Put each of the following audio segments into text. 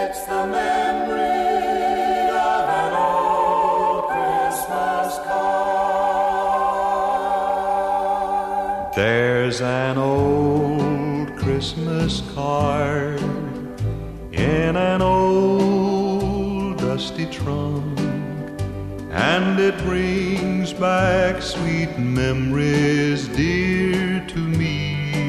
It's the memory of an old Christmas card. There's an old Christmas card in an old dusty trunk, and it brings back sweet memories dear to me.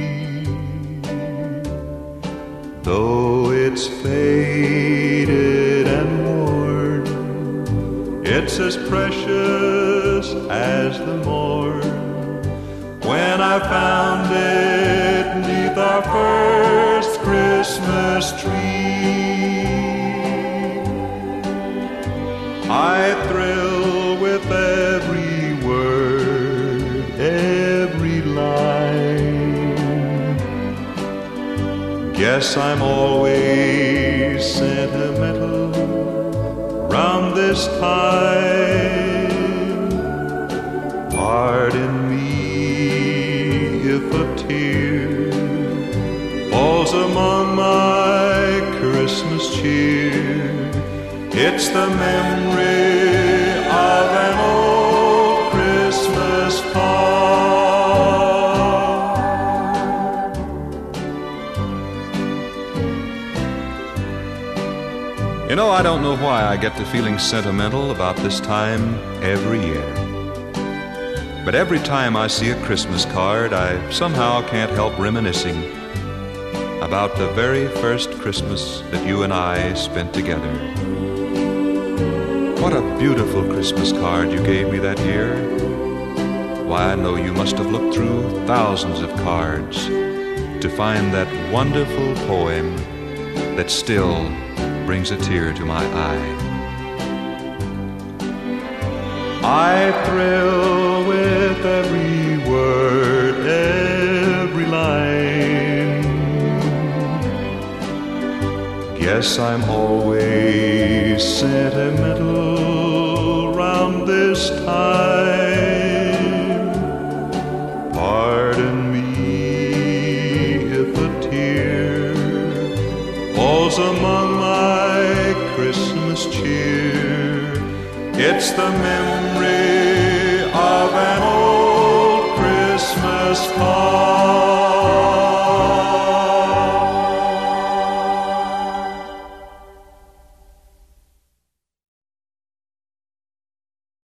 Though it's faded and worn, it's as precious as the morn when I found it 'neath our first Christmas tree. I thrill with every word, every line. Guess I'm always sentimental round this time. Pardon me if a tear falls among my Christmas cheer. It's the memory of an old Christmas card. You know, I don't know why I get to feeling sentimental about this time every year. But every time I see a Christmas card, I somehow can't help reminiscing about the very first Christmas that you and I spent together. What a beautiful Christmas card you gave me that year. Why, I know you must have looked through thousands of cards to find that wonderful poem that still brings a tear to my eye. I thrill with every word, every line. Guess I'm always sentimental round this time. Pardon me if a tear falls among my Christmas cheer. It's the memory of an old Christmas card.